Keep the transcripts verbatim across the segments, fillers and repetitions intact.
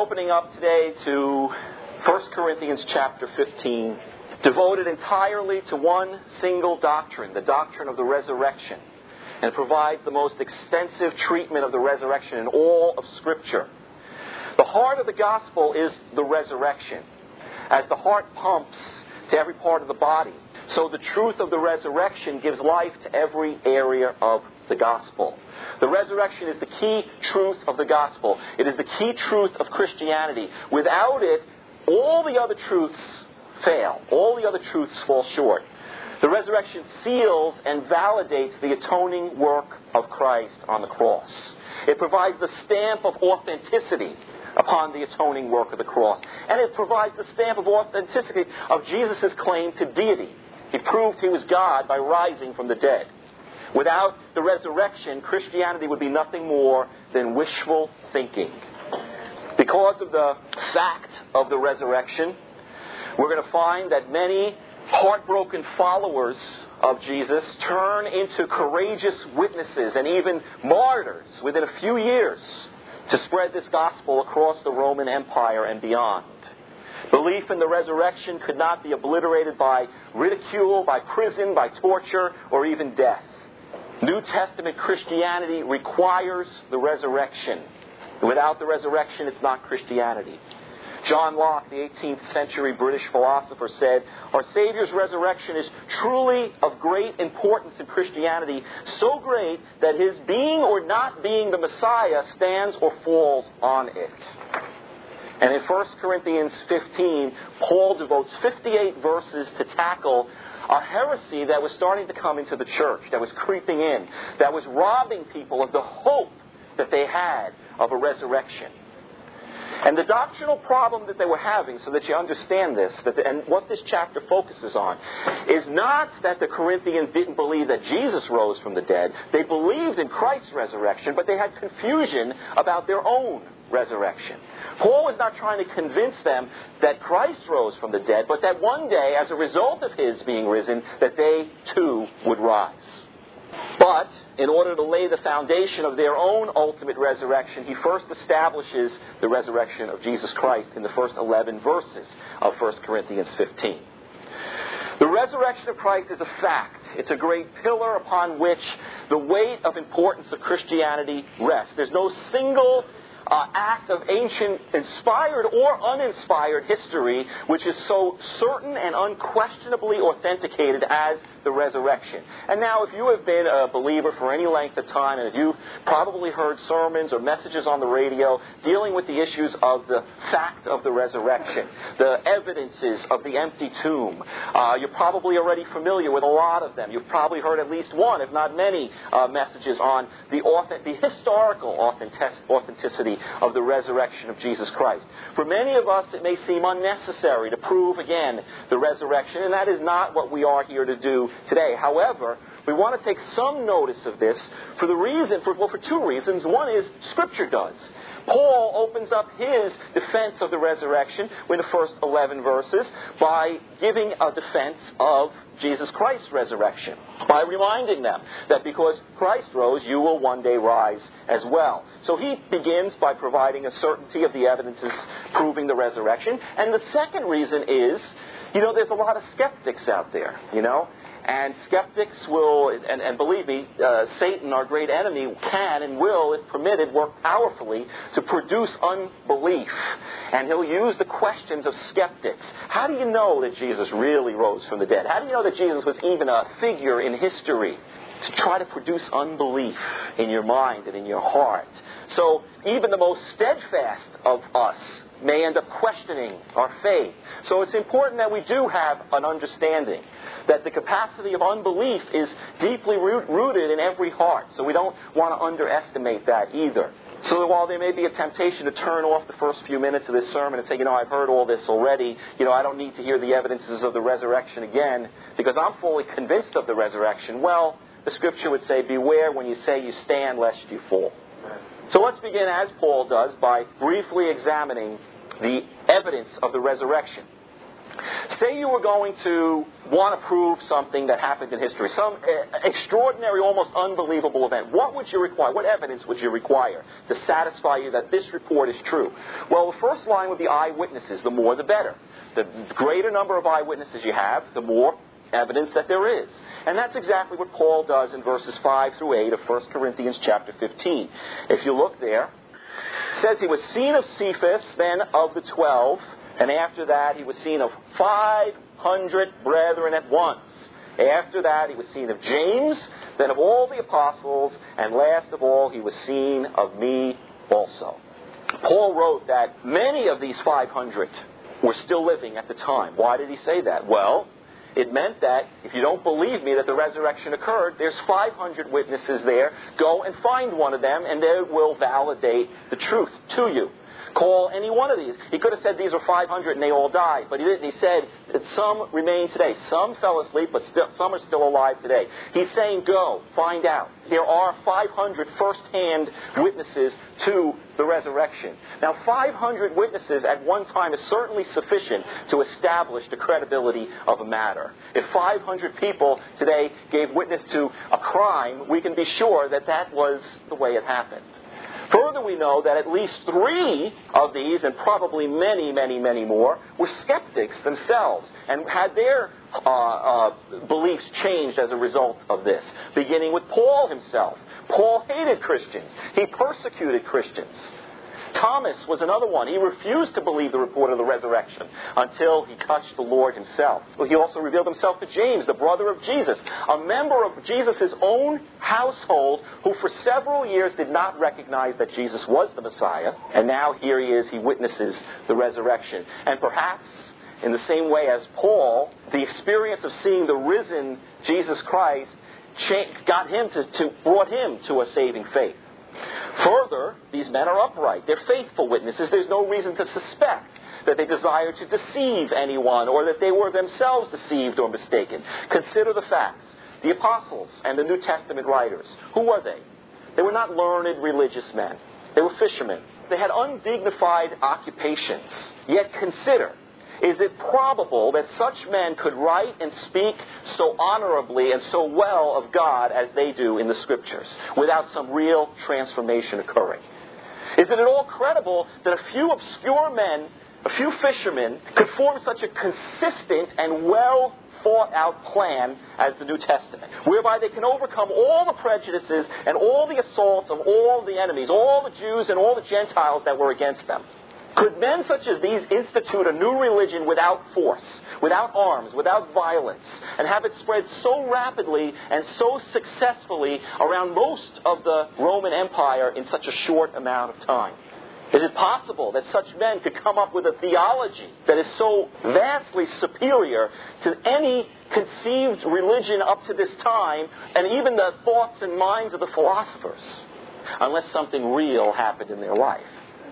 opening up today to First Corinthians chapter fifteen, devoted entirely to one single doctrine, the doctrine of the resurrection. And it provides the most extensive treatment of the resurrection in all of Scripture. The heart of the gospel is the resurrection. As the heart pumps to every part of the body, so the truth of the resurrection gives life to every area of the gospel. The resurrection is the key truth of the gospel. It is the key truth of Christianity. Without it, all the other truths fail. All the other truths fall short. The resurrection seals and validates the atoning work of Christ on the cross. It provides the stamp of authenticity upon the atoning work of the cross. And it provides the stamp of authenticity of Jesus' claim to deity. He proved he was God by rising from the dead. Without the resurrection, Christianity would be nothing more than wishful thinking. Because of the fact of the resurrection, we're going to find that many heartbroken followers of Jesus turn into courageous witnesses and even martyrs within a few years to spread this gospel across the Roman Empire and beyond. Belief in the resurrection could not be obliterated by ridicule, by prison, by torture, or even death. New Testament Christianity requires the resurrection. Without the resurrection, it's not Christianity. John Locke, the eighteenth century British philosopher, said, "Our Savior's resurrection is truly of great importance in Christianity, so great that His being or not being the Messiah stands or falls on it." And in First Corinthians fifteen, Paul devotes fifty-eight verses to tackle a heresy that was starting to come into the church, that was creeping in, that was robbing people of the hope that they had of a resurrection. And the doctrinal problem that they were having, so that you understand this, that the, and what this chapter focuses on, is not that the Corinthians didn't believe that Jesus rose from the dead. They believed in Christ's resurrection, but they had confusion about their own resurrection. Paul was not trying to convince them that Christ rose from the dead, but that one day, as a result of His being risen, that they too would rise. But, in order to lay the foundation of their own ultimate resurrection, he first establishes the resurrection of Jesus Christ in the first eleven verses of First Corinthians fifteen. The resurrection of Christ is a fact. It's a great pillar upon which the weight of importance of Christianity rests. There's no single Uh, act of ancient inspired or uninspired history which is so certain and unquestionably authenticated as the resurrection. And now, if you have been a believer for any length of time, and if you've probably heard sermons or messages on the radio dealing with the issues of the fact of the resurrection, the evidences of the empty tomb, uh, you're probably already familiar with a lot of them. You've probably heard at least one, if not many, uh, messages on the, authent- the historical authentic- authenticity of the resurrection of Jesus Christ. For many of us, it may seem unnecessary to prove again the resurrection, and that is not what we are here to do today. However, we want to take some notice of this for the reason, for, well, for two reasons. One is Scripture does. Paul opens up his defense of the resurrection in the first eleven verses by giving a defense of Jesus Christ's resurrection, by reminding them that because Christ rose, you will one day rise as well. So he begins by providing a certainty of the evidences proving the resurrection. And the second reason is, you know, there's a lot of skeptics out there, you know. And skeptics will, and, and believe me, uh, Satan, our great enemy, can and will, if permitted, work powerfully to produce unbelief. And he'll use the questions of skeptics. How do you know that Jesus really rose from the dead? How do you know that Jesus was even a figure in history? To try to produce unbelief in your mind and in your heart. So even the most steadfast of us may end up questioning our faith. So it's important that we do have an understanding that the capacity of unbelief is deeply root, rooted in every heart. So we don't want to underestimate that either. So that while there may be a temptation to turn off the first few minutes of this sermon and say, you know, I've heard all this already, you know, I don't need to hear the evidences of the resurrection again because I'm fully convinced of the resurrection. Well, the Scripture would say, beware when you say you stand lest you fall. So let's begin, as Paul does, by briefly examining the evidence of the resurrection. Say you were going to want to prove something that happened in history, some extraordinary, almost unbelievable event. What would you require? What evidence would you require to satisfy you that this report is true? Well, the first line would be eyewitnesses. The more, the better. The greater number of eyewitnesses you have, the more evidence that there is. And that's exactly what Paul does in verses five through eight of First Corinthians chapter fifteen. If you look there, it says he was seen of Cephas, then of the twelve, and after that he was seen of five hundred brethren at once. After that he was seen of James, then of all the apostles, and last of all he was seen of me also. Paul wrote that many of these five hundred were still living at the time. Why did he say that? Well, it meant that if you don't believe me that the resurrection occurred, there's five hundred witnesses there. Go and find one of them, and they will validate the truth to you. Call any one of these. He could have said these were five hundred and they all died, but he didn't. He said that some remain today. Some fell asleep, but still, some are still alive today. He's saying, go, find out. There are five hundred first-hand witnesses to the resurrection. Now, five hundred witnesses at one time is certainly sufficient to establish the credibility of a matter. If five hundred people today gave witness to a crime, we can be sure that that was the way it happened. Further, we know that at least three of these, and probably many, many, many more, were skeptics themselves and had their uh, uh, beliefs changed as a result of this, beginning with Paul himself. Paul hated Christians. He persecuted Christians. Thomas was another one. He refused to believe the report of the resurrection until he touched the Lord himself. He also revealed himself to James, the brother of Jesus, a member of Jesus' own household who for several years did not recognize that Jesus was the Messiah. And now here he is, he witnesses the resurrection. And perhaps in the same way as Paul, the experience of seeing the risen Jesus Christ got him to, to brought him to a saving faith. Further, these men are upright. They're faithful witnesses. There's no reason to suspect that they desire to deceive anyone or that they were themselves deceived or mistaken. Consider the facts. The apostles and the New Testament writers, who were they? They were not learned religious men. They were fishermen. They had undignified occupations. Yet consider, is it probable that such men could write and speak so honorably and so well of God as they do in the Scriptures without some real transformation occurring? Is it at all credible that a few obscure men, a few fishermen, could form such a consistent and well thought out plan as the New Testament, whereby they can overcome all the prejudices and all the assaults of all the enemies, all the Jews and all the Gentiles that were against them? Could men such as these institute a new religion without force, without arms, without violence, and have it spread so rapidly and so successfully around most of the Roman Empire in such a short amount of time? Is it possible that such men could come up with a theology that is so vastly superior to any conceived religion up to this time, and even the thoughts and minds of the philosophers, unless something real happened in their life?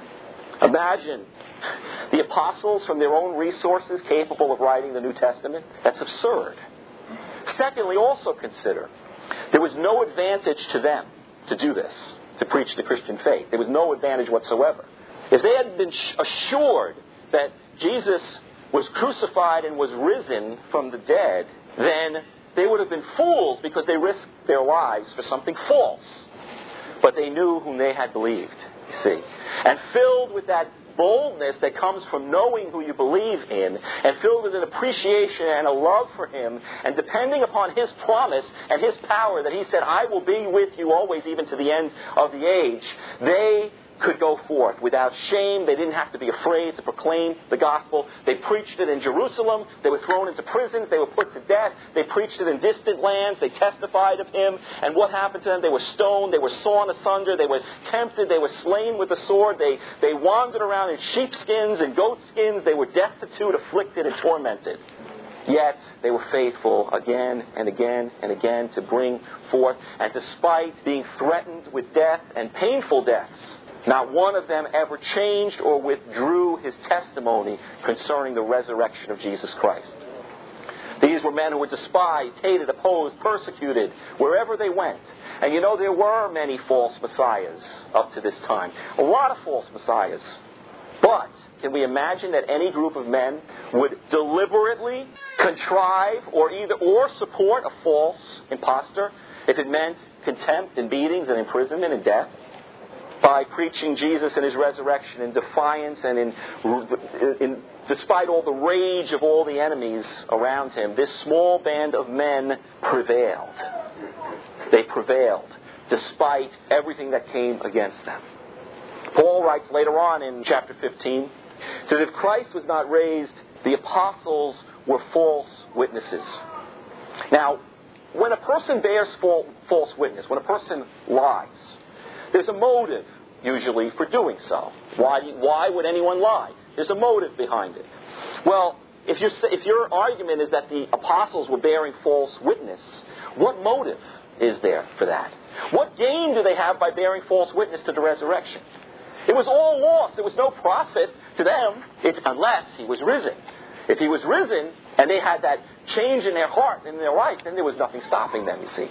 Imagine the apostles from their own resources capable of writing the New Testament. That's absurd. Secondly, also consider, there was no advantage to them to do this, to preach the Christian faith. There was no advantage whatsoever. If they had been assured that Jesus was crucified and was risen from the dead, then they would have been fools because they risked their lives for something false. But they knew whom they had believed, you see. And filled with that boldness that comes from knowing who you believe in, and filled with an appreciation and a love for Him, and depending upon His promise and His power that He said, I will be with you always, even to the end of the age, they could go forth without shame. They didn't have to be afraid to proclaim the gospel. They preached it in Jerusalem. They were thrown into prisons. They were put to death. They preached it in distant lands. They testified of Him. And what happened to them? They were stoned. They were sawn asunder. They were tempted. They were slain with the sword. They, they wandered around in sheepskins and goatskins. They were destitute, afflicted, and tormented. Yet they were faithful again and again and again to bring forth. And despite being threatened with death and painful deaths, not one of them ever changed or withdrew his testimony concerning the resurrection of Jesus Christ. These were men who were despised, hated, opposed, persecuted, wherever they went. And you know, there were many false messiahs up to this time. A lot of false messiahs. But can we imagine that any group of men would deliberately contrive or either or support a false impostor if it meant contempt and beatings and imprisonment and death? By preaching Jesus and His resurrection in defiance and in, in despite all the rage of all the enemies around him, this small band of men prevailed. They prevailed despite everything that came against them. Paul writes later on in chapter fifteen, says, if Christ was not raised, the apostles were false witnesses. Now, when a person bears false witness, when a person lies, there's a motive, usually, for doing so. Why, why would anyone lie? There's a motive behind it. Well, if, you're, if your argument is that the apostles were bearing false witness, what motive is there for that? What gain do they have by bearing false witness to the resurrection? It was all lost. There was no profit to them it, unless He was risen. If He was risen and they had that change in their heart and in their life, then there was nothing stopping them, you see.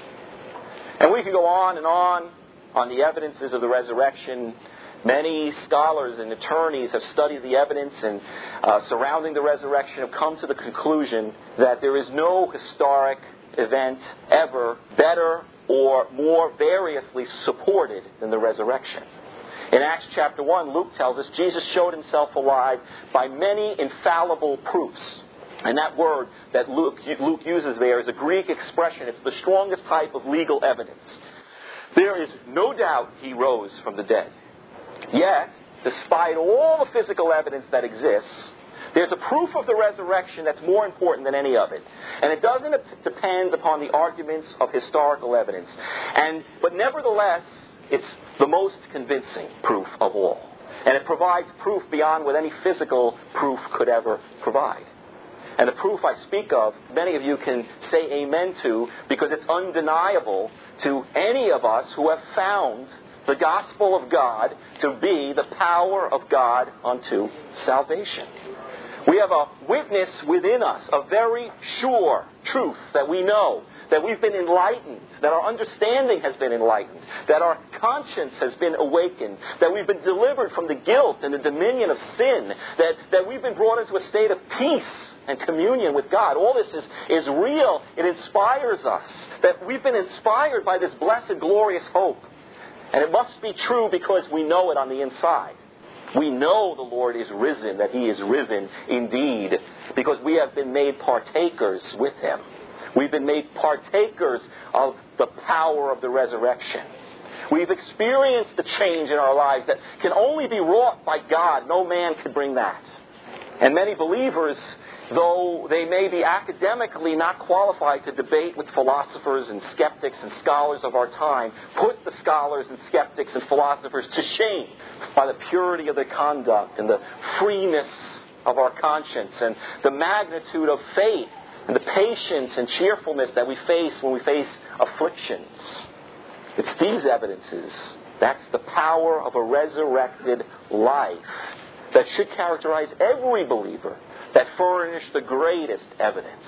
And we could go on and on on the evidences of the resurrection. Many scholars and attorneys have studied the evidence and uh, surrounding the resurrection have come to the conclusion that there is no historic event ever better or more variously supported than the resurrection. In Acts chapter one, Luke tells us Jesus showed Himself alive by many infallible proofs. And that word that Luke, Luke uses there is a Greek expression. It's the strongest type of legal evidence. There is no doubt He rose from the dead. Yet, despite all the physical evidence that exists, there's a proof of the resurrection that's more important than any of it. And it doesn't depend upon the arguments of historical evidence. And but nevertheless, it's the most convincing proof of all. And it provides proof beyond what any physical proof could ever provide. And the proof I speak of, many of you can say amen to, because it's undeniable to any of us who have found the gospel of God to be the power of God unto salvation. We have a witness within us, a very sure truth that we know, that we've been enlightened, that our understanding has been enlightened, that our conscience has been awakened, that we've been delivered from the guilt and the dominion of sin, that, that we've been brought into a state of peace and communion with God. All this is, is real. It inspires us, that we've been inspired by this blessed, glorious hope. And it must be true because we know it on the inside. We know the Lord is risen, that He is risen indeed, because we have been made partakers with Him. We've been made partakers of the power of the resurrection. We've experienced the change in our lives that can only be wrought by God. No man could bring that. And many believers, though they may be academically not qualified to debate with philosophers and skeptics and scholars of our time, put the scholars and skeptics and philosophers to shame by the purity of their conduct and the freeness of our conscience and the magnitude of faith and the patience and cheerfulness that we face when we face afflictions. It's these evidences. That's the power of a resurrected life that should characterize every believer, that furnish the greatest evidence.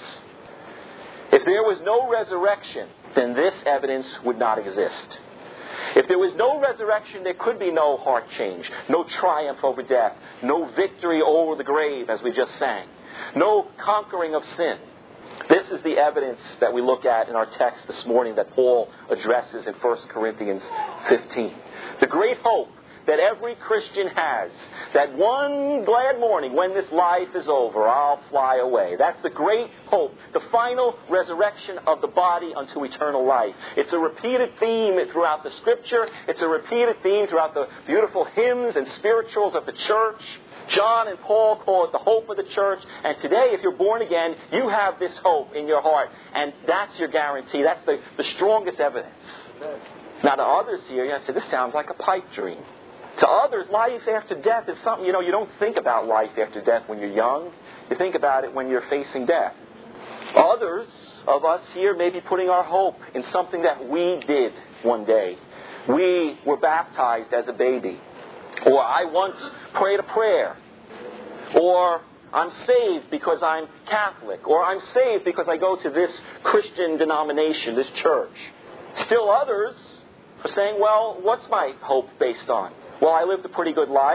If there was no resurrection, then this evidence would not exist. If there was no resurrection, there could be no heart change, no triumph over death, no victory over the grave, as we just sang, no conquering of sin. This is the evidence that we look at in our text this morning that Paul addresses in First Corinthians fifteen. The great hope that every Christian has, that one glad morning when this life is over, I'll fly away. That's the great hope, the final resurrection of the body unto eternal life. It's a repeated theme throughout the Scripture. It's a repeated theme throughout the beautiful hymns and spirituals of the church. John and Paul call it the hope of the church. And today, if you're born again, you have this hope in your heart. And that's your guarantee. That's the, the strongest evidence. Now, to others here, you say, this sounds like a pipe dream. To others, life after death is something, you know, you don't think about life after death when you're young. You think about it when you're facing death. Others of us here may be putting our hope in something that we did one day. We were baptized as a baby. Or I once prayed a prayer. Or I'm saved because I'm Catholic. Or I'm saved because I go to this Christian denomination, this church. Still others are saying, well, what's my hope based on? Well, I lived a pretty good life.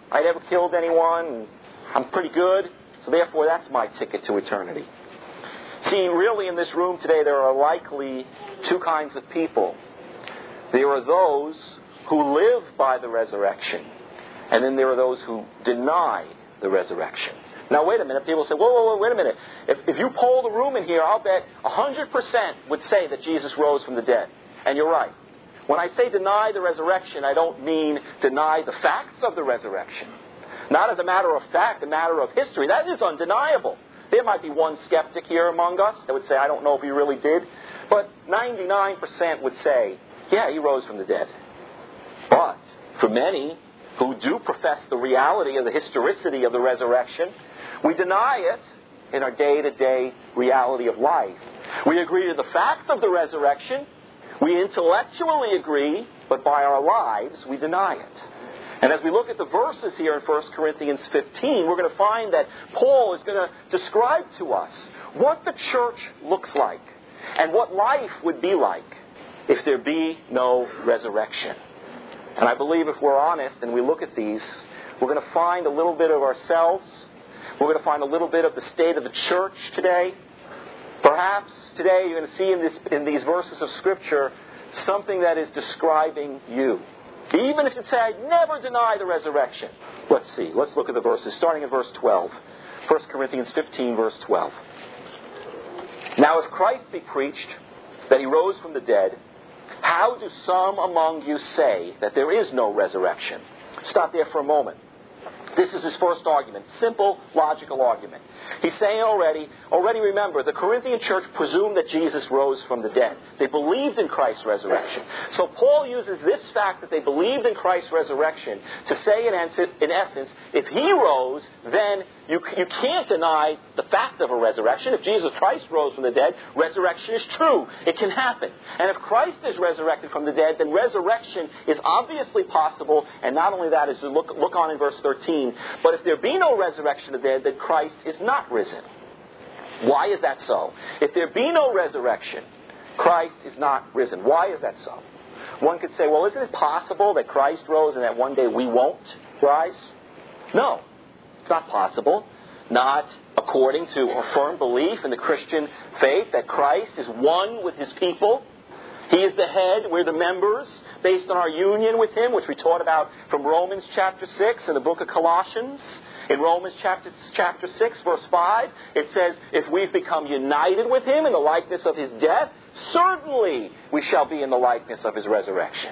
I never killed anyone, and I'm pretty good, so therefore that's my ticket to eternity. See, really in this room today there are likely two kinds of people. There are those who live by the resurrection, and then there are those who deny the resurrection. Now wait a minute, people say, whoa, whoa, whoa, wait a minute. If, if you poll the room in here, I'll bet one hundred percent would say that Jesus rose from the dead. And you're right. When I say deny the resurrection, I don't mean deny the facts of the resurrection. Not as a matter of fact, a matter of history. That is undeniable. There might be one skeptic here among us that would say, I don't know if he really did. But ninety-nine percent would say, yeah, he rose from the dead. But for many who do profess the reality of the historicity of the resurrection, we deny it in our day-to-day reality of life. We agree to the facts of the resurrection. We intellectually agree, but by our lives we deny it. And as we look at the verses here in First Corinthians fifteen, we're going to find that Paul is going to describe to us what the church looks like and what life would be like if there be no resurrection. And I believe if we're honest and we look at these, we're going to find a little bit of ourselves. We're going to find a little bit of the state of the church today. Perhaps today you're going to see in, this, in these verses of Scripture something that is describing you. Even if you say, I never deny the resurrection. Let's see. Let's look at the verses, starting in verse twelve. First Corinthians fifteen, verse twelve. Now if Christ be preached that he rose from the dead, how do some among you say that there is no resurrection? Stop there for a moment. This is his first argument. Simple, logical argument. He's saying already, already remember, the Corinthian church presumed that Jesus rose from the dead. They believed in Christ's resurrection. So Paul uses this fact that they believed in Christ's resurrection to say in essence, if he rose, then you, you can't deny the fact of a resurrection. If Jesus Christ rose from the dead, resurrection is true. It can happen. And if Christ is resurrected from the dead, then resurrection is obviously possible. And not only that, as you look, look on in verse thirteen, but if there be no resurrection of the dead, then Christ is not risen. Why is that so? If there be no resurrection, Christ is not risen. Why is that so? One could say, well, isn't it possible that Christ rose and that one day we won't rise? No, it's not possible. Not according to a firm belief in the Christian faith that Christ is one with his people. He is the head, we're the members, based on our union with him, which we taught about from Romans chapter six and the book of Colossians. In Romans chapter, chapter six, verse five, it says, if we've become united with him in the likeness of his death, certainly we shall be in the likeness of his resurrection.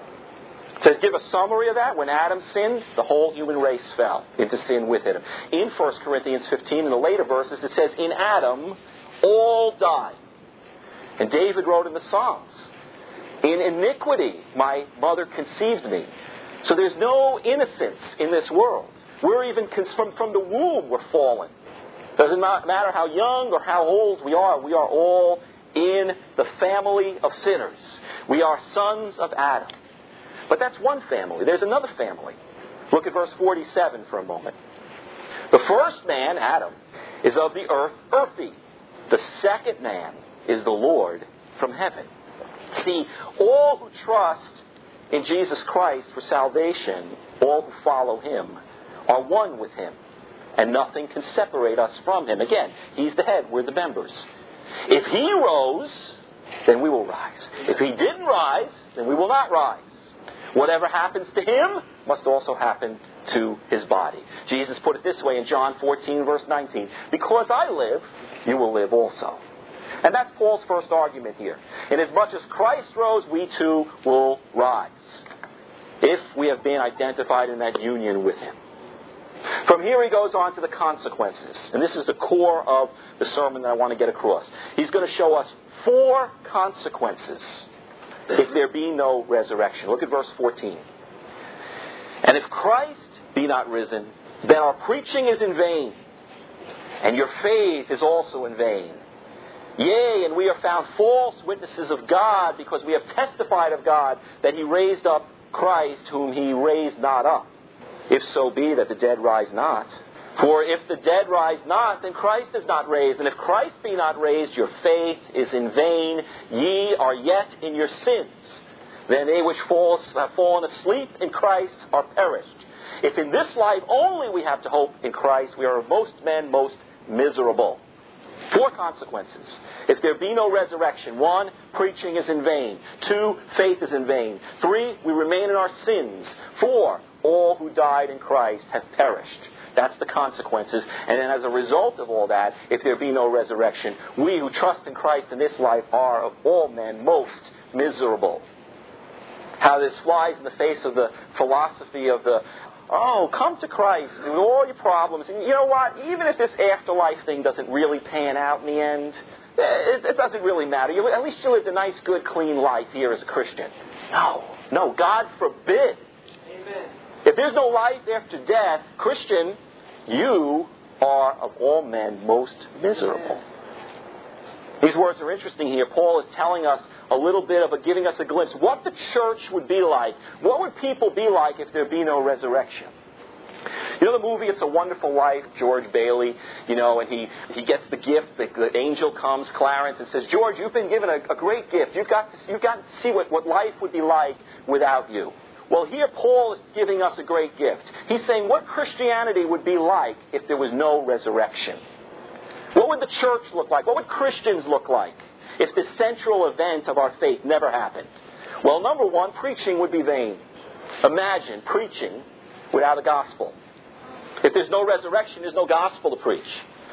To give a summary of that, when Adam sinned, the whole human race fell into sin with him. In First Corinthians fifteen, in the later verses, it says, in Adam, all died. And David wrote in the Psalms, in iniquity my mother conceived me. So there's no innocence in this world. We're even, from, from the womb, we're fallen. Doesn't matter how young or how old we are, we are all in the family of sinners. We are sons of Adam. But that's one family. There's another family. Look at verse forty-seven for a moment. The first man, Adam, is of the earth, earthy. The second man is the Lord from heaven. See, all who trust in Jesus Christ for salvation, all who follow him, are one with him. And nothing can separate us from him. Again, he's the head, we're the members. If he rose, then we will rise. If he didn't rise, then we will not rise. Whatever happens to him must also happen to his body. Jesus put it this way in John fourteen, verse nineteen. Because I live, you will live also. And that's Paul's first argument here. Inasmuch as Christ rose, we too will rise, if we have been identified in that union with him. From here he goes on to the consequences. And this is the core of the sermon that I want to get across. He's going to show us four consequences if there be no resurrection. Look at verse fourteen. And if Christ be not risen, then our preaching is in vain, and your faith is also in vain. Yea, and we are found false witnesses of God, because we have testified of God that he raised up Christ, whom he raised not up. If so be that the dead rise not. For if the dead rise not, then Christ is not raised. And if Christ be not raised, your faith is in vain. Ye are yet in your sins. then they which fall, have fallen asleep in Christ are perished. If in this life only we have to hope in Christ, we are of most men most miserable. Four consequences. If there be no resurrection. One, preaching is in vain. Two, faith is in vain. Three, we remain in our sins. Four, all who died in Christ have perished. That's the consequences. And then as a result of all that, if there be no resurrection, we who trust in Christ in this life are of all men most miserable. How this flies in the face of the philosophy of the, oh, come to Christ with all your problems. And you know what? Even if this afterlife thing doesn't really pan out in the end, it, it doesn't really matter. You, at least you lived a nice, good, clean life here as a Christian. No. No, God forbid. Amen. If there's no life after death, Christian, you are of all men most miserable. These words are interesting here. Paul is telling us a little bit of a, giving us a glimpse. What the church would be like. What would people be like if there be no resurrection? You know the movie It's a Wonderful Life, George Bailey, you know, and he, he gets the gift, the, the angel comes, Clarence, and says, George, you've been given a, a great gift. You've got to, you've got to see what, what life would be like without you. Well, here Paul is giving us a great gift. He's saying what Christianity would be like if there was no resurrection. What would the church look like? What would Christians look like if the central event of our faith never happened? Well, number one, preaching would be vain. Imagine preaching without a gospel. If there's no resurrection, there's no gospel to preach.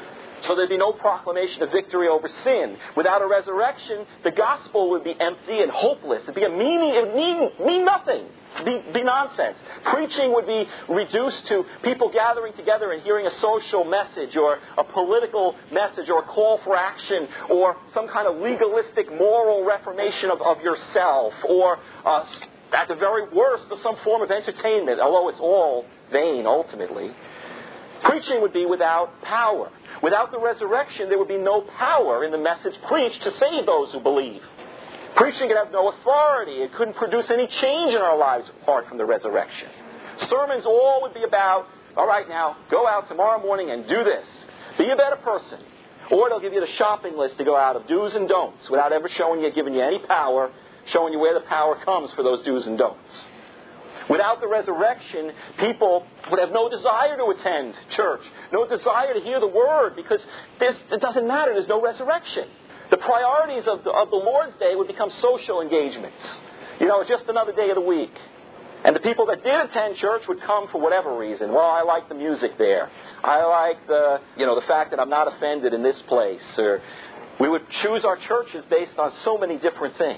So there'd be no proclamation of victory over sin. Without a resurrection, the gospel would be empty and hopeless. It'd be a meaning, it would mean, mean nothing. Be, be nonsense. Preaching would be reduced to people gathering together and hearing a social message or a political message or a call for action or some kind of legalistic moral reformation of, of yourself or, uh, at the very worst, some form of entertainment, although it's all vain ultimately. Preaching would be without power. Without the resurrection, there would be no power in the message preached to save those who believe. Preaching could have no authority. It couldn't produce any change in our lives apart from the resurrection. Sermons all would be about, all right, now, go out tomorrow morning and do this. Be a better person. Or they'll give you the shopping list to go out of do's and don'ts without ever showing you, giving you any power, showing you where the power comes for those do's and don'ts. Without the resurrection, people would have no desire to attend church, no desire to hear the word, because it doesn't matter. There's no resurrection. The priorities of the, of the Lord's Day would become social engagements. You know, just another day of the week. And the people that did attend church would come for whatever reason. Well, I like the music there. I like the, you know, the fact that I'm not offended in this place. Or we would choose our churches based on so many different things.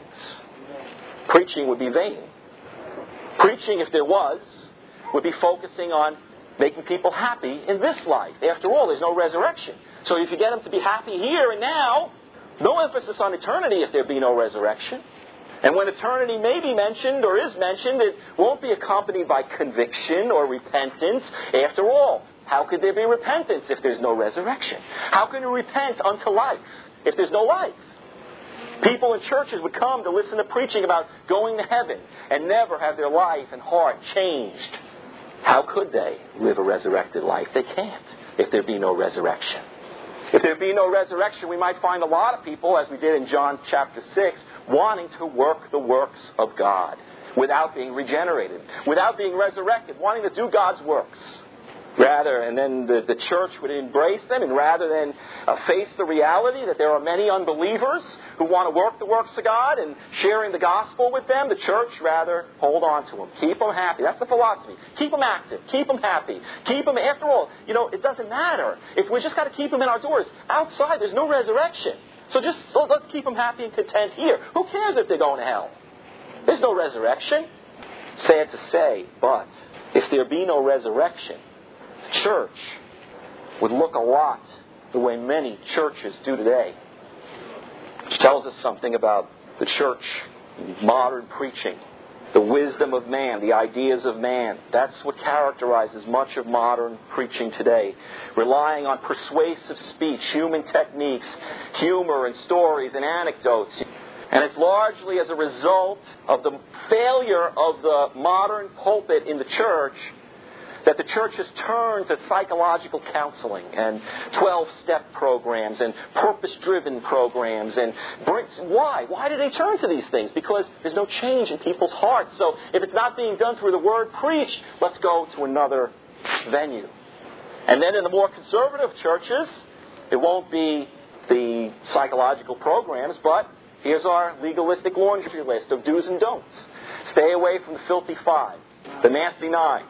Preaching would be vain. Preaching, if there was, would be focusing on making people happy in this life. After all, there's no resurrection. So if you get them to be happy here and now, no emphasis on eternity if there be no resurrection. And when eternity may be mentioned or is mentioned, it won't be accompanied by conviction or repentance. After all, how could there be repentance if there's no resurrection? How can you repent unto life if there's no life? People in churches would come to listen to preaching about going to heaven and never have their life and heart changed. How could they live a resurrected life? They can't if there be no resurrection. If there be no resurrection, we might find a lot of people, as we did in John chapter six, wanting to work the works of God without being regenerated, without being resurrected, wanting to do God's works. Rather, and then the, the church would embrace them, and rather than uh, face the reality that there are many unbelievers who want to work the works of God and sharing the gospel with them, the church rather hold on to them. Keep them happy. That's the philosophy. Keep them active. Keep them happy. Keep them, after all, you know, it doesn't matter. If we just got to keep them in our doors. Outside, there's no resurrection. So just oh, let's keep them happy and content here. Who cares if they're going to hell? There's no resurrection. Sad to say, but if there be no resurrection, church would look a lot the way many churches do today. Which tells us something about the church, modern preaching, the wisdom of man, the ideas of man. That's what characterizes much of modern preaching today. Relying on persuasive speech, human techniques, humor and stories and anecdotes. And it's largely as a result of the failure of the modern pulpit in the church that the church has turned to psychological counseling and twelve-step programs and purpose-driven programs. And brings, why? Why do they turn to these things? Because there's no change in people's hearts. So if it's not being done through the Word preached, let's go to another venue. And then in the more conservative churches, it won't be the psychological programs, but here's our legalistic laundry list of do's and don'ts. Stay away from the filthy five, the nasty nine.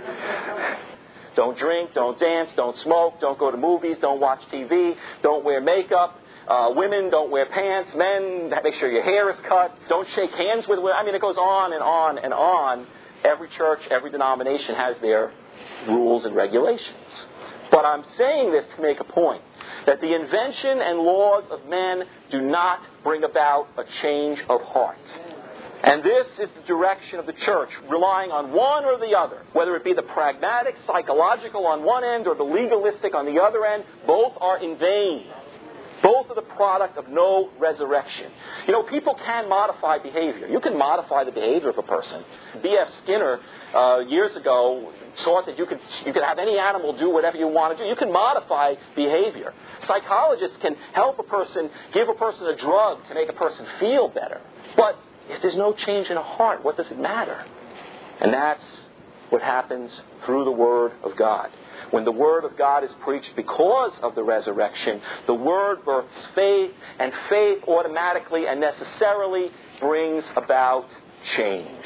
Don't drink, don't dance, don't smoke, don't go to movies, don't watch T V, don't wear makeup. Uh, women, don't wear pants. Men, make sure your hair is cut. Don't shake hands with women. I mean, it goes on and on and on. Every church, every denomination has their rules and regulations. But I'm saying this to make a point, that the invention and laws of men do not bring about a change of heart. And this is the direction of the church, relying on one or the other, whether it be the pragmatic, psychological on one end or the legalistic on the other end. Both are in vain. Both are the product of no resurrection. You know, people can modify behavior. You can modify the behavior of a person. B F Skinner, uh, years ago, taught that you could, you could have any animal do whatever you want to do. You can modify behavior. Psychologists can help a person, give a person a drug to make a person feel better. But if there's no change in a heart, what does it matter? And that's what happens through the Word of God. When the Word of God is preached because of the resurrection, the Word births faith, and faith automatically and necessarily brings about change.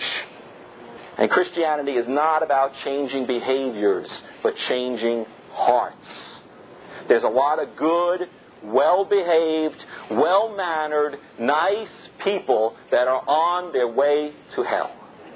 And Christianity is not about changing behaviors, but changing hearts. There's a lot of good, well-behaved, well-mannered, nice people that are on their way to hell.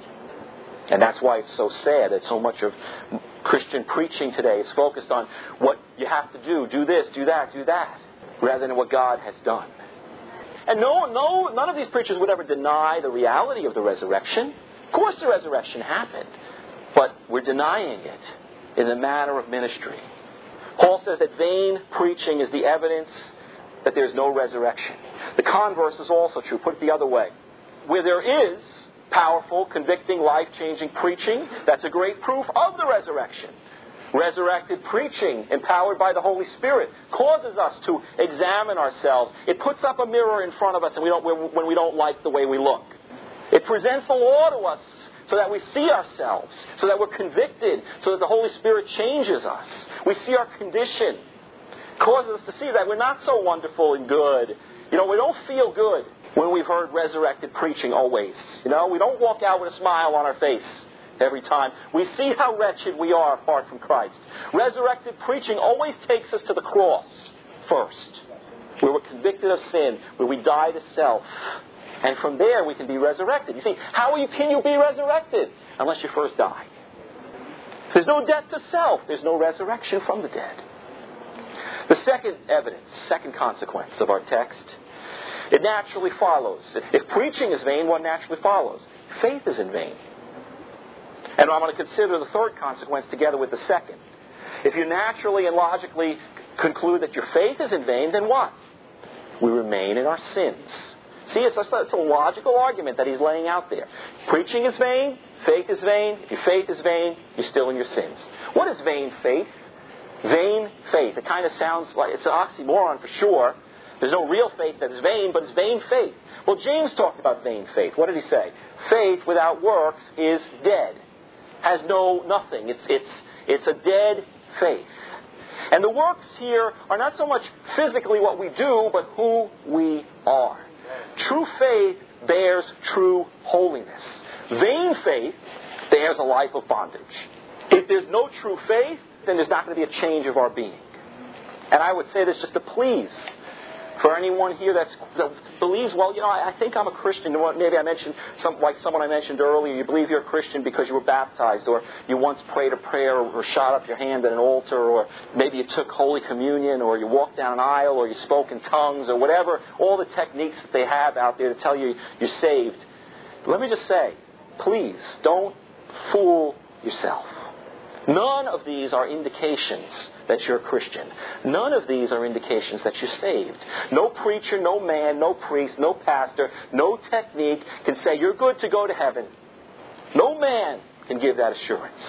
And that's why it's so sad that so much of Christian preaching today is focused on what you have to do, do this, do that, do that, rather than what God has done. And no, no, none of these preachers would ever deny the reality of the resurrection. Of course the resurrection happened, but we're denying it in the manner of ministry. Paul says that vain preaching is the evidence that there's no resurrection. The converse is also true. Put it the other way. Where there is powerful, convicting, life-changing preaching, that's a great proof of the resurrection. Resurrected preaching, empowered by the Holy Spirit, causes us to examine ourselves. It puts up a mirror in front of us and we don't, when we don't like the way we look. It presents the law to us so that we see ourselves, so that we're convicted, so that the Holy Spirit changes us. We see our condition. It causes us to see that we're not so wonderful and good. You know, we don't feel good when we've heard resurrected preaching always. You know, we don't walk out with a smile on our face every time. We see how wretched we are apart from Christ. Resurrected preaching always takes us to the cross first, where we're convicted of sin, where we die to self. And from there we can be resurrected. You see, how are you, can you be resurrected? Unless you first die. If there's no death to self, there's no resurrection from the dead. The second evidence, second consequence of our text, it naturally follows. If, if preaching is vain, what naturally follows? Faith is in vain. And I'm going to consider the third consequence together with the second. If you naturally and logically conclude that your faith is in vain, then what? We remain in our sins. See, it's a, it's a logical argument that he's laying out there. Preaching is vain, faith is vain. If your faith is vain, you're still in your sins. What is vain faith? Vain faith. It kind of sounds like it's an oxymoron for sure. There's no real faith that is vain, but it's vain faith. Well, James talked about vain faith. What did he say? Faith without works is dead. Has no nothing. It's it's it's a dead faith. And the works here are not so much physically what we do, but who we are. True faith bears true holiness. Vain faith bears a life of bondage. If there's no true faith, then there's not going to be a change of our being. And I would say this just to please for anyone here that's, that believes, well, you know, I, I think I'm a Christian. Maybe I mentioned, some, like someone I mentioned earlier, you believe you're a Christian because you were baptized, or you once prayed a prayer, or, or shot up your hand at an altar, or maybe you took Holy Communion, or you walked down an aisle, or you spoke in tongues, or whatever, all the techniques that they have out there to tell you you're saved. Let me just say, please, don't fool yourself. None of these are indications that you're a Christian. None of these are indications that you're saved. No preacher, no man, no priest, no pastor, no technique can say you're good to go to heaven. No man can give that assurance.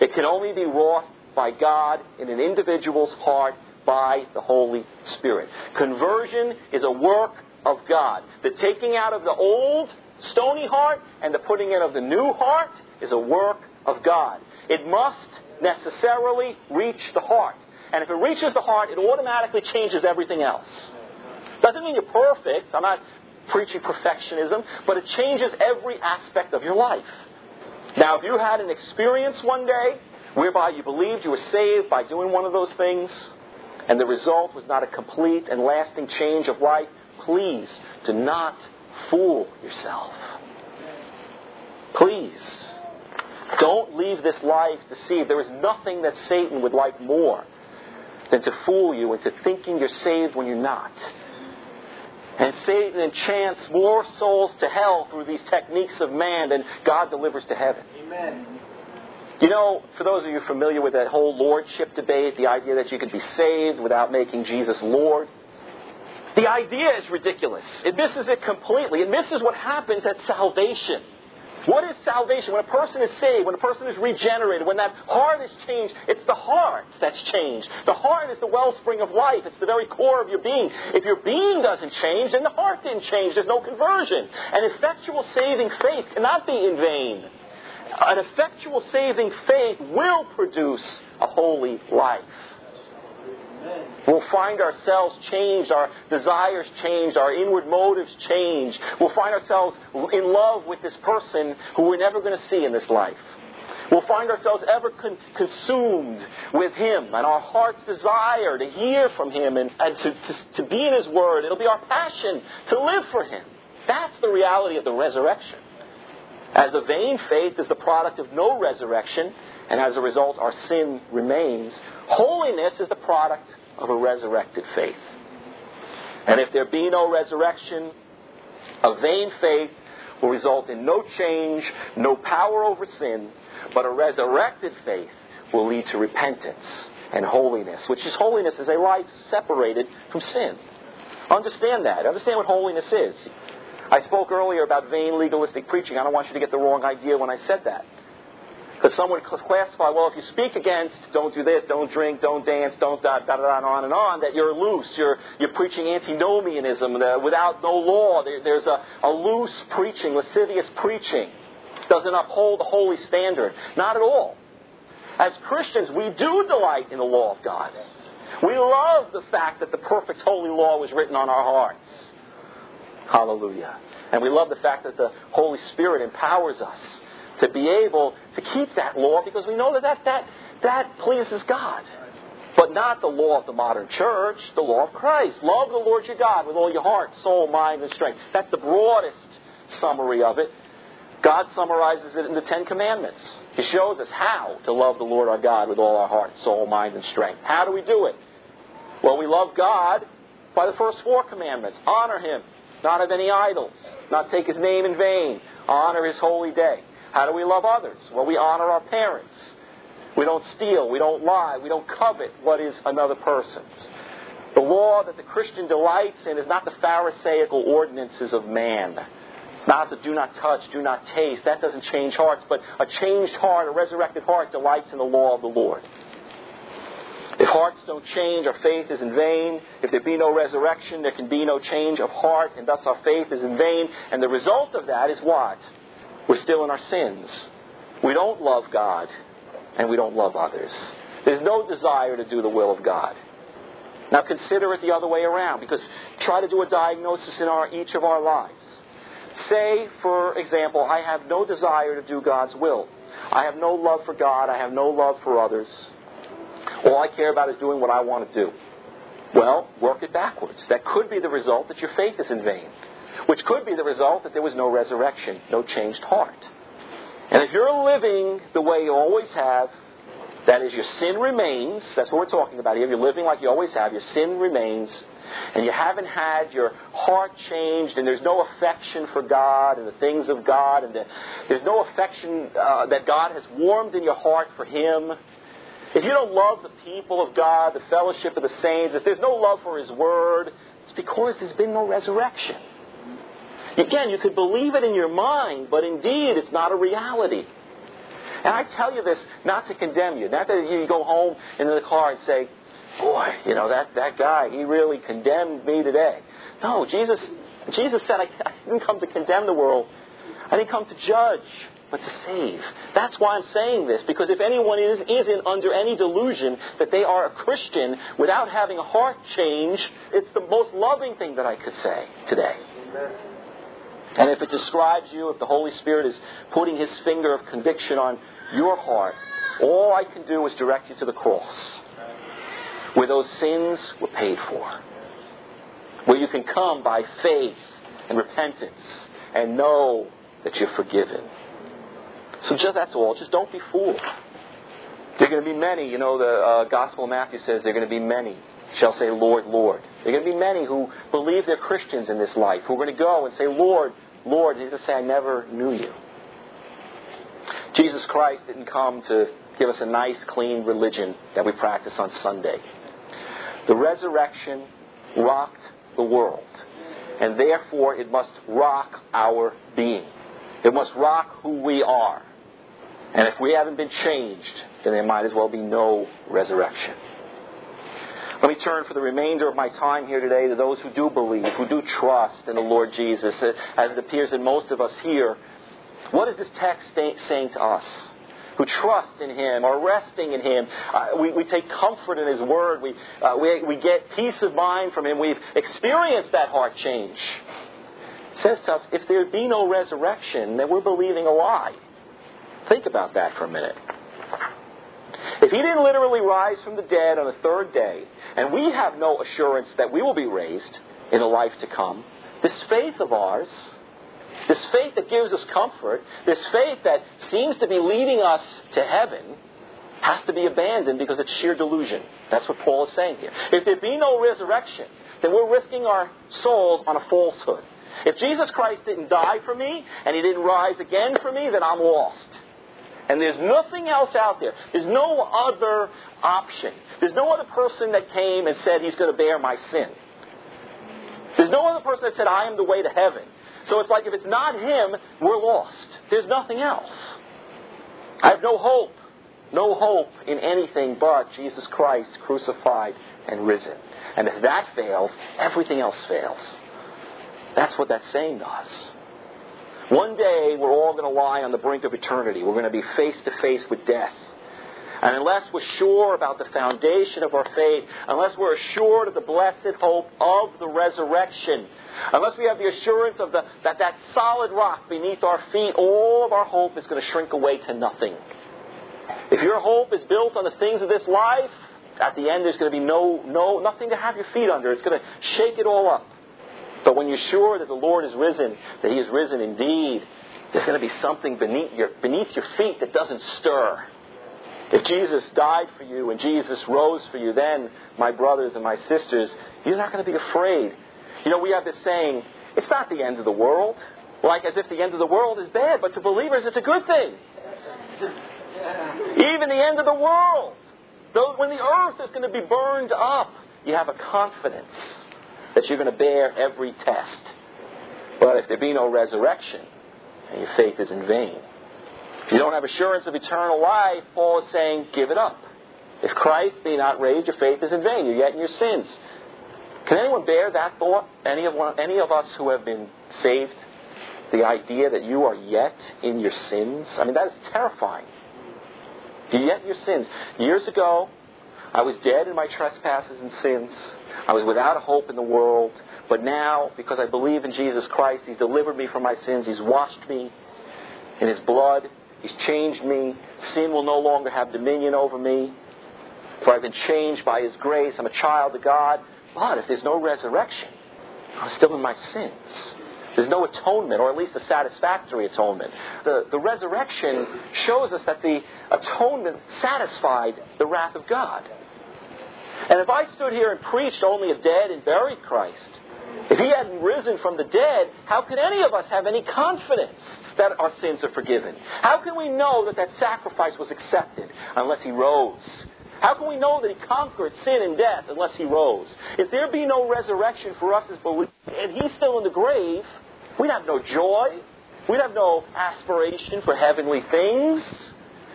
It can only be wrought by God in an individual's heart by the Holy Spirit. Conversion is a work of God. The taking out of the old stony heart and the putting in of the new heart is a work of God. It must necessarily reach the heart. And if it reaches the heart, it automatically changes everything else. Doesn't mean you're perfect. I'm not preaching perfectionism, but it changes every aspect of your life. Now, if you had an experience one day whereby you believed you were saved by doing one of those things, and the result was not a complete and lasting change of life, please do not fool yourself. Please. Don't leave this life deceived. There is nothing that Satan would like more than to fool you into thinking you're saved when you're not. And Satan enchants more souls to hell through these techniques of man than God delivers to heaven. Amen. You know, for those of you familiar with that whole lordship debate, the idea that you could be saved without making Jesus Lord, the idea is ridiculous. It misses it completely. It misses what happens at salvation. What is salvation? When a person is saved, when a person is regenerated, when that heart is changed, it's the heart that's changed. The heart is the wellspring of life. It's the very core of your being. If your being doesn't change, then the heart didn't change. There's no conversion. And effectual saving faith cannot be in vain. An effectual saving faith will produce a holy life. We'll find ourselves changed, our desires changed, our inward motives changed. We'll find ourselves in love with this person who we're never going to see in this life. We'll find ourselves ever con- consumed with Him and our heart's desire to hear from Him and, and to, to, to be in His Word. It'll be our passion to live for Him. That's the reality of the resurrection. As a vain faith is the product of no resurrection, and as a result our sin remains, holiness is the product of a resurrected faith. And if there be no resurrection, a vain faith will result in no change, no power over sin, but a resurrected faith will lead to repentance and holiness, which is holiness is a life separated from sin. Understand that. Understand what holiness is. I spoke earlier about vain legalistic preaching. I don't want you to get the wrong idea when I said that. Because some would classify, well, if you speak against, don't do this, don't drink, don't dance, don't da da da, da on and on, that you're loose. You're you're preaching antinomianism that without no law. There, there's a, a loose preaching, lascivious preaching. Doesn't uphold the holy standard. Not at all. As Christians, we do delight in the law of God. We love the fact that the perfect holy law was written on our hearts. Hallelujah. And we love the fact that the Holy Spirit empowers us to be able to keep that law because we know that that, that that pleases God. But not the law of the modern church, the law of Christ. Love the Lord your God with all your heart, soul, mind, and strength. That's the broadest summary of it. God summarizes it in the Ten Commandments. He shows us how to love the Lord our God with all our heart, soul, mind, and strength. How do we do it? Well, we love God by the first four commandments. Honor Him. Not have any idols. Not take His name in vain. Honor His holy day. How do we love others? Well, we honor our parents. We don't steal. We don't lie. We don't covet what is another person's. The law that the Christian delights in is not the Pharisaical ordinances of man. Not the do not touch, do not taste. That doesn't change hearts. But a changed heart, a resurrected heart, delights in the law of the Lord. If hearts don't change, our faith is in vain. If there be no resurrection, there can be no change of heart, and thus our faith is in vain. And the result of that is what? We're still in our sins. We don't love God, and we don't love others. There's no desire to do the will of God. Now consider it the other way around, because try to do a diagnosis in our each of our lives. Say, for example, I have no desire to do God's will. I have no love for God. I have no love for others. All I care about is doing what I want to do. Well, work it backwards. That could be the result that your faith is in vain. Which could be the result that there was no resurrection, no changed heart. And if you're living the way you always have, that is, your sin remains, that's what we're talking about here, you're living like you always have, your sin remains, and you haven't had your heart changed, and there's no affection for God and the things of God, and the, there's no affection uh, that God has warmed in your heart for Him. If you don't love the people of God, the fellowship of the saints, if there's no love for His Word, it's because there's been no resurrection. Again, you could believe it in your mind, but indeed it's not a reality. And I tell you this not to condemn you. Not that you go home into the car and say, boy, you know, that, that guy, he really condemned me today. No, Jesus Jesus said, I, I didn't come to condemn the world. I didn't come to judge, but to save. That's why I'm saying this, because if anyone is, isn't under any delusion that they are a Christian without having a heart change, it's the most loving thing that I could say today. Amen. And if it describes you, if the Holy Spirit is putting His finger of conviction on your heart, all I can do is direct you to the cross, where those sins were paid for, where you can come by faith and repentance and know that you're forgiven. So just that's all. Just don't be fooled. There are going to be many, you know, the uh, Gospel of Matthew says there are going to be many shall say, Lord, Lord. There are going to be many who believe they're Christians in this life, who are going to go and say, Lord, Lord, and He's going to say, I never knew you. Jesus Christ didn't come to give us a nice, clean religion that we practice on Sunday. The resurrection rocked the world, and therefore it must rock our being. It must rock who we are. And if we haven't been changed, then there might as well be no resurrection. Let me turn for the remainder of my time here today to those who do believe, who do trust in the Lord Jesus. As it appears in most of us here, what is this text saying to us? Who trust in Him, are resting in Him. Uh, we, we take comfort in His Word. We, uh, we, we get peace of mind from Him. We've experienced that heart change. It says to us, if there be no resurrection, then we're believing a lie. Think about that for a minute. If He didn't literally rise from the dead on the third day, and we have no assurance that we will be raised in the life to come, this faith of ours, this faith that gives us comfort, this faith that seems to be leading us to heaven, has to be abandoned because it's sheer delusion. That's what Paul is saying here. If there be no resurrection, then we're risking our souls on a falsehood. If Jesus Christ didn't die for me, and He didn't rise again for me, then I'm lost. And there's nothing else out there. There's no other option. There's no other person that came and said He's going to bear my sin. There's no other person that said, I am the way to heaven. So it's like if it's not Him, we're lost. There's nothing else. I have no hope. No hope in anything but Jesus Christ crucified and risen. And if that fails, everything else fails. That's what that's saying to us. One day, we're all going to lie on the brink of eternity. We're going to be face to face with death. And unless we're sure about the foundation of our faith, unless we're assured of the blessed hope of the resurrection, unless we have the assurance of the, that that solid rock beneath our feet, all of our hope is going to shrink away to nothing. If your hope is built on the things of this life, at the end there's going to be no, no, nothing to have your feet under. It's going to shake it all up. But when you're sure that the Lord is risen, that He is risen indeed, there's going to be something beneath your, beneath your feet that doesn't stir. If Jesus died for you and Jesus rose for you, then, my brothers and my sisters, you're not going to be afraid. You know, we have this saying, it's not the end of the world. Like as if the end of the world is bad, but to believers it's a good thing. Even the end of the world. Though when the earth is going to be burned up, you have a confidence that you're going to bear every test. But if there be no resurrection, then your faith is in vain. If you don't have assurance of eternal life, Paul is saying, give it up. If Christ be not raised, your faith is in vain. You're yet in your sins. Can anyone bear that thought? Any of one, any of us who have been saved? The idea that you are yet in your sins? I mean, that is terrifying. You're yet in your sins. Years ago, I was dead in my trespasses and sins. I was without a hope in the world. But now, because I believe in Jesus Christ, He's delivered me from my sins. He's washed me in His blood. He's changed me. Sin will no longer have dominion over me. For I've been changed by His grace. I'm a child of God. But if there's no resurrection, I'm still in my sins. There's no atonement, or at least a satisfactory atonement. The, the resurrection shows us that the atonement satisfied the wrath of God. And if I stood here and preached only a dead and buried Christ, if He hadn't risen from the dead, how could any of us have any confidence that our sins are forgiven? How can we know that that sacrifice was accepted unless He rose? How can we know that He conquered sin and death unless He rose? If there be no resurrection for us as believers, and He's still in the grave, we'd have no joy. We'd have no aspiration for heavenly things.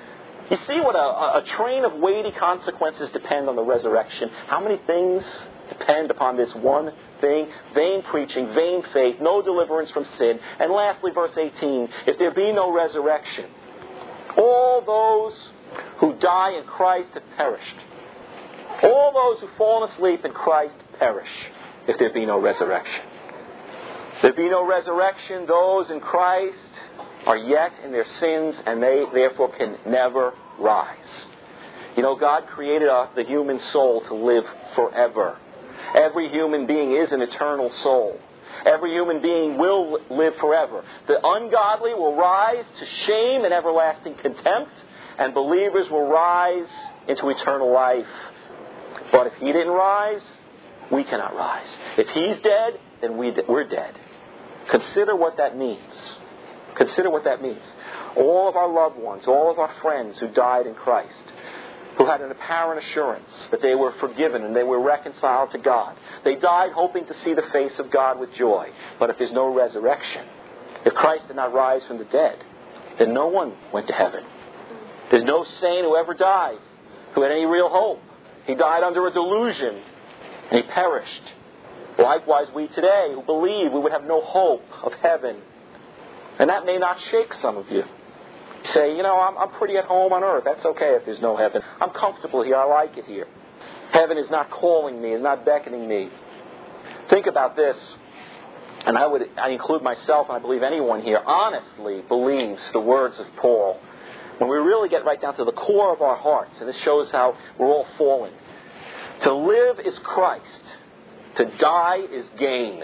You see what a, a train of weighty consequences depend on the resurrection. How many things depend upon this one thing? Vain preaching, vain faith, no deliverance from sin. And lastly, verse eighteen, if there be no resurrection, all those who die in Christ have perished. All those who fall asleep in Christ perish if there be no resurrection. If there be no resurrection, those in Christ are yet in their sins, and they therefore can never rise. You know, God created uh, the human soul to live forever. Every human being is an eternal soul. Every human being will live forever. The ungodly will rise to shame and everlasting contempt, and believers will rise into eternal life. But if He didn't rise, we cannot rise. If He's dead, then we, we're dead. Consider what that means. Consider what that means. All of our loved ones, all of our friends who died in Christ, who had an apparent assurance that they were forgiven and they were reconciled to God. They died hoping to see the face of God with joy. But if there's no resurrection, if Christ did not rise from the dead, then no one went to heaven. There's no saint who ever died who had any real hope. He died under a delusion and he perished. Likewise, we today who believe we would have no hope of heaven. And that may not shake some of you. You say, you know, I'm, I'm pretty at home on earth. That's okay if there's no heaven. I'm comfortable here. I like it here. Heaven is not calling me, is not beckoning me. Think about this. And I would I include myself, and I believe anyone here, honestly believes the words of Paul. When we really get right down to the core of our hearts, and this shows how we're all fallen. To live is Christ. To die is gain.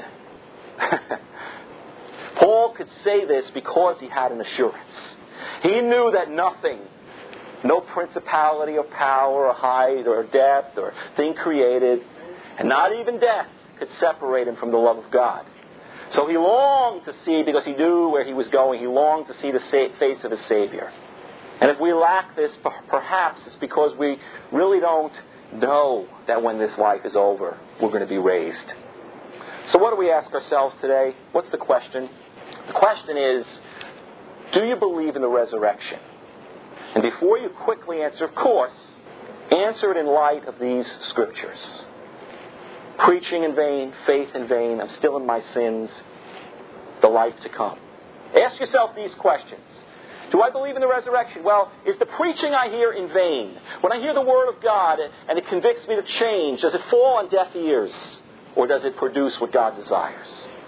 Paul could say this because he had an assurance. He knew that nothing, no principality or power or height or depth or thing created, and not even death, could separate him from the love of God. So he longed to see, because he knew where he was going, he longed to see the face of his Savior. And if we lack this, perhaps it's because we really don't know that when this life is over, we're going to be raised. So what do we ask ourselves today? What's the question? The question is, do you believe in the resurrection? And before you quickly answer, of course, answer it in light of these scriptures. Preaching in vain, faith in vain, I'm still in my sins, the life to come. Ask yourself these questions. Do I believe in the resurrection? Well, is the preaching I hear in vain? When I hear the Word of God and it convicts me to change, does it fall on deaf ears? Or does it produce what God desires?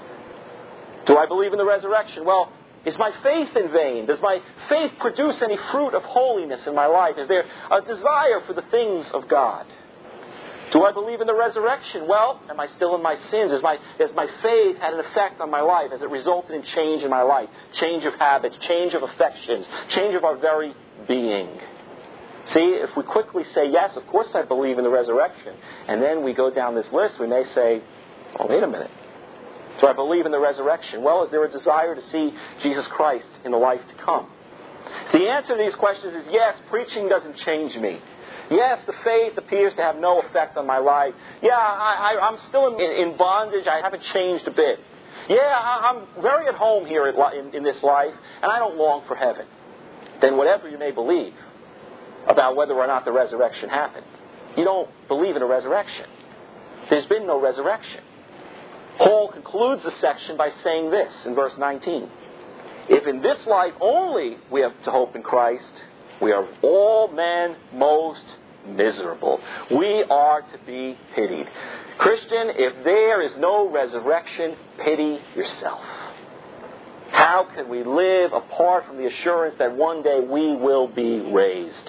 Do I believe in the resurrection? Well, is my faith in vain? Does my faith produce any fruit of holiness in my life? Is there a desire for the things of God? Do I believe in the resurrection? Well, am I still in my sins? Has my, has my faith had an effect on my life? Has it resulted in change in my life? Change of habits, change of affections, change of our very being. See, if we quickly say, yes, of course I believe in the resurrection, and then we go down this list, we may say, oh, wait a minute. Do I believe in the resurrection? Well, is there a desire to see Jesus Christ in the life to come? If the answer to these questions is yes, preaching doesn't change me. Yes, the faith appears to have no effect on my life. Yeah, I, I, I'm still in, in bondage. I haven't changed a bit. Yeah, I, I'm very at home here in, in this life, and I don't long for heaven. Then whatever you may believe about whether or not the resurrection happened, you don't believe in a resurrection. There's been no resurrection. Paul concludes the section by saying this in verse nineteen. If in this life only we have to hope in Christ, we are all men most miserable. We are to be pitied. Christian, if there is no resurrection, pity yourself. How can we live apart from the assurance that one day we will be raised?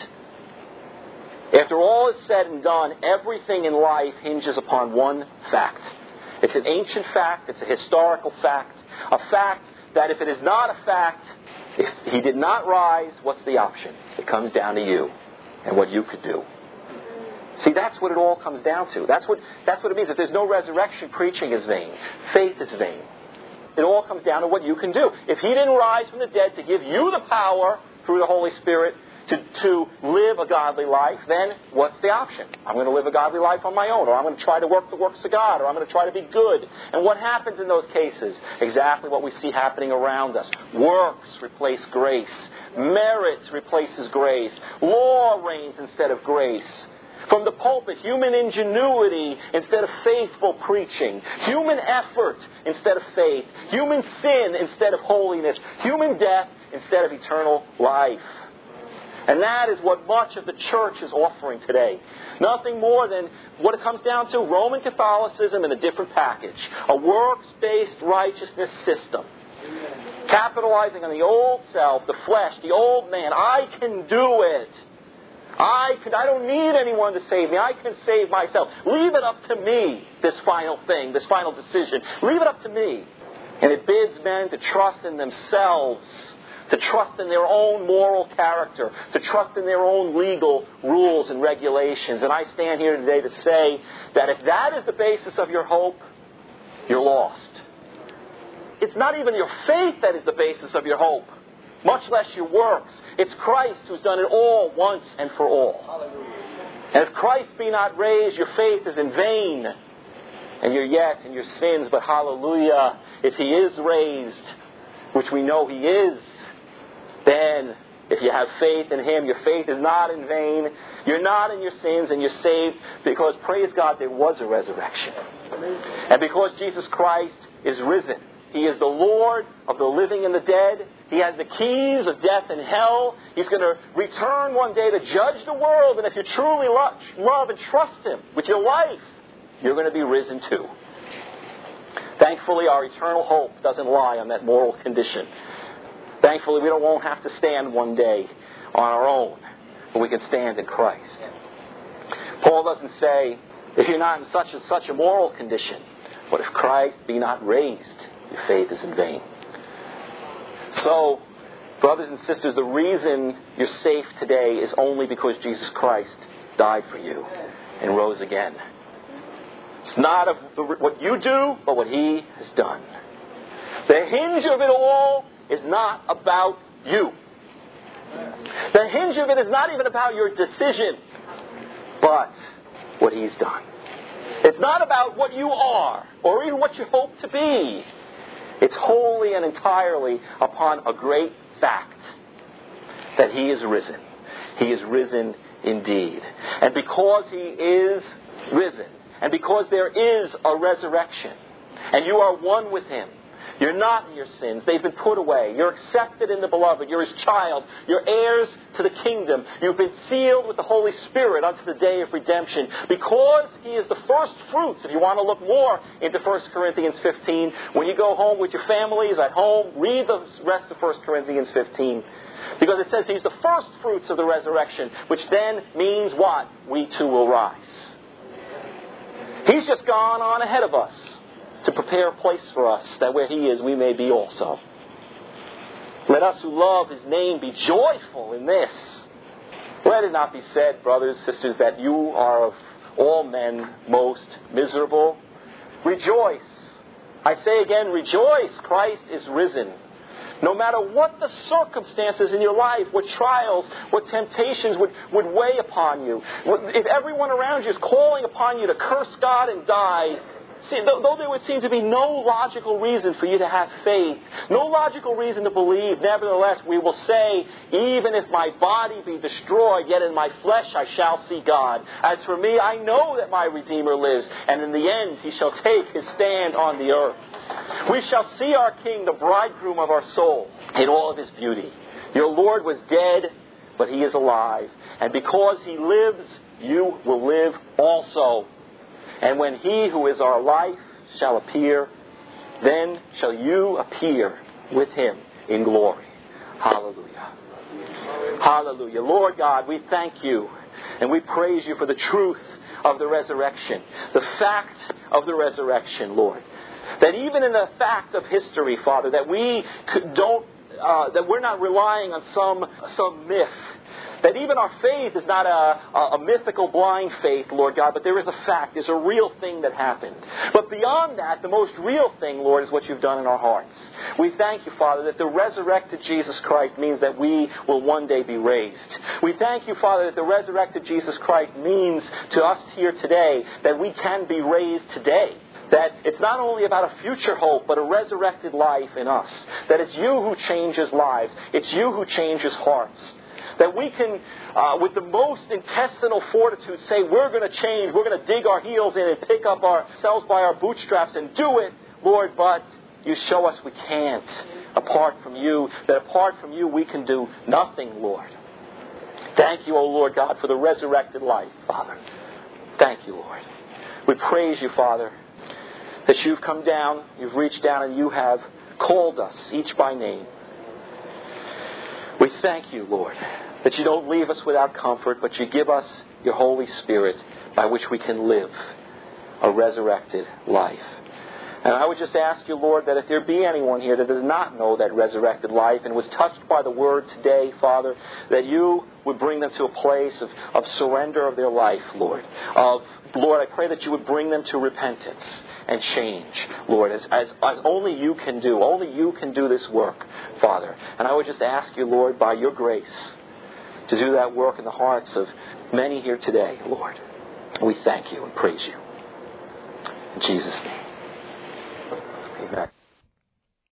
After all is said and done, everything in life hinges upon one fact. It's an ancient fact. It's a historical fact. A fact that if it is not a fact, if He did not rise, what's the option? It comes down to you and what you could do. See, that's what it all comes down to. That's what, that's what it means. If there's no resurrection, preaching is vain. Faith is vain. It all comes down to what you can do. If He didn't rise from the dead to give you the power through the Holy Spirit to, to live a godly life, then what's the option? I'm going to live a godly life on my own, or I'm going to try to work the works of God, or I'm going to try to be good. And what happens in those cases? Exactly what we see happening around us. Works replace grace. Merit replaces grace. Law reigns instead of grace. From the pulpit, human ingenuity instead of faithful preaching. Human effort instead of faith. Human sin instead of holiness. Human death instead of eternal life. And that is what much of the church is offering today. Nothing more than what it comes down to, Roman Catholicism in a different package. A works-based righteousness system. Capitalizing on the old self, the flesh, the old man. I can do it. I can, I don't need anyone to save me. I can save myself. Leave it up to me, this final thing, this final decision. Leave it up to me. And it bids men to trust in themselves, to trust in their own moral character, to trust in their own legal rules and regulations. And I stand here today to say that if that is the basis of your hope, you're lost. It's not even your faith that is the basis of your hope, much less your works. It's Christ who's done it all once and for all. Hallelujah. And if Christ be not raised, your faith is in vain, and you're yet in your sins. But hallelujah, if He is raised, which we know He is, then if you have faith in Him, your faith is not in vain. You're not in your sins, and you're saved because, praise God, there was a resurrection. And because Jesus Christ is risen, He is the Lord of the living and the dead. He has the keys of death and hell. He's going to return one day to judge the world. And if you truly love, love and trust Him with your life, you're going to be risen too. Thankfully, our eternal hope doesn't lie on that moral condition. Thankfully, we don't won't have to stand one day on our own, but we can stand in Christ. Paul doesn't say, if you're not in such and such a moral condition, but if Christ be not raised, your faith is in vain. So, brothers and sisters, the reason you're safe today is only because Jesus Christ died for you and rose again. It's not of the, what you do, but what He has done. The hinge of it all is not about you. The hinge of it is not even about your decision, but what He's done. It's not about what you are, or even what you hope to be. It's wholly and entirely upon a great fact that He is risen. He is risen indeed. And because He is risen, and because there is a resurrection, and you are one with Him, you're not in your sins. They've been put away. You're accepted in the Beloved. You're His child. You're heirs to the kingdom. You've been sealed with the Holy Spirit unto the day of redemption. Because He is the first fruits, if you want to look more into First Corinthians fifteen, when you go home with your families at home, read the rest of First Corinthians fifteen. Because it says He's the first fruits of the resurrection, which then means what? We too will rise. He's just gone on ahead of us to prepare a place for us, that where He is, we may be also. Let us who love His name be joyful in this. Let it not be said, brothers and sisters, that you are of all men most miserable. Rejoice. I say again, rejoice. Christ is risen. No matter what the circumstances in your life, what trials, what temptations would, would weigh upon you, if everyone around you is calling upon you to curse God and die, see, though there would seem to be no logical reason for you to have faith, no logical reason to believe, nevertheless we will say, even if my body be destroyed, yet in my flesh I shall see God. As for me, I know that my Redeemer lives, and in the end He shall take His stand on the earth. We shall see our King, the bridegroom of our soul, in all of His beauty. Your Lord was dead, but He is alive. And because He lives, you will live also. And when He who is our life shall appear, then shall you appear with Him in glory. Hallelujah. Hallelujah. Lord God, we thank You and we praise You for the truth of the resurrection, the fact of the resurrection, Lord. That even in the fact of history, Father, that we don't uh, that we're not relying on some some myth. That even our faith is not a, a, a mythical blind faith, Lord God, but there is a fact, there's a real thing that happened. But beyond that, the most real thing, Lord, is what you've done in our hearts. We thank you, Father, that the resurrected Jesus Christ means that we will one day be raised. We thank you, Father, that the resurrected Jesus Christ means to us here today that we can be raised today. That it's not only about a future hope, but a resurrected life in us. That it's you who changes lives. It's you who changes hearts. That we can, uh, with the most intestinal fortitude, say we're going to change, we're going to dig our heels in and pick up ourselves by our bootstraps and do it, Lord, but you show us we can't apart from you, that apart from you we can do nothing, Lord. Thank you, O Lord God, for the resurrected life, Father. Thank you, Lord. We praise you, Father, that you've come down, you've reached down, and you have called us, each by name. We thank you, Lord, that you don't leave us without comfort, but you give us your Holy Spirit by which we can live a resurrected life. And I would just ask you, Lord, that if there be anyone here that does not know that resurrected life and was touched by the word today, Father, that you would bring them to a place of, of surrender of their life, Lord. Of, Lord, I pray that you would bring them to repentance and change, Lord, as, as, as only you can do. Only you can do this work, Father. And I would just ask you, Lord, by your grace, to do that work in the hearts of many here today, Lord. We thank you and praise you. In Jesus' name. Amen.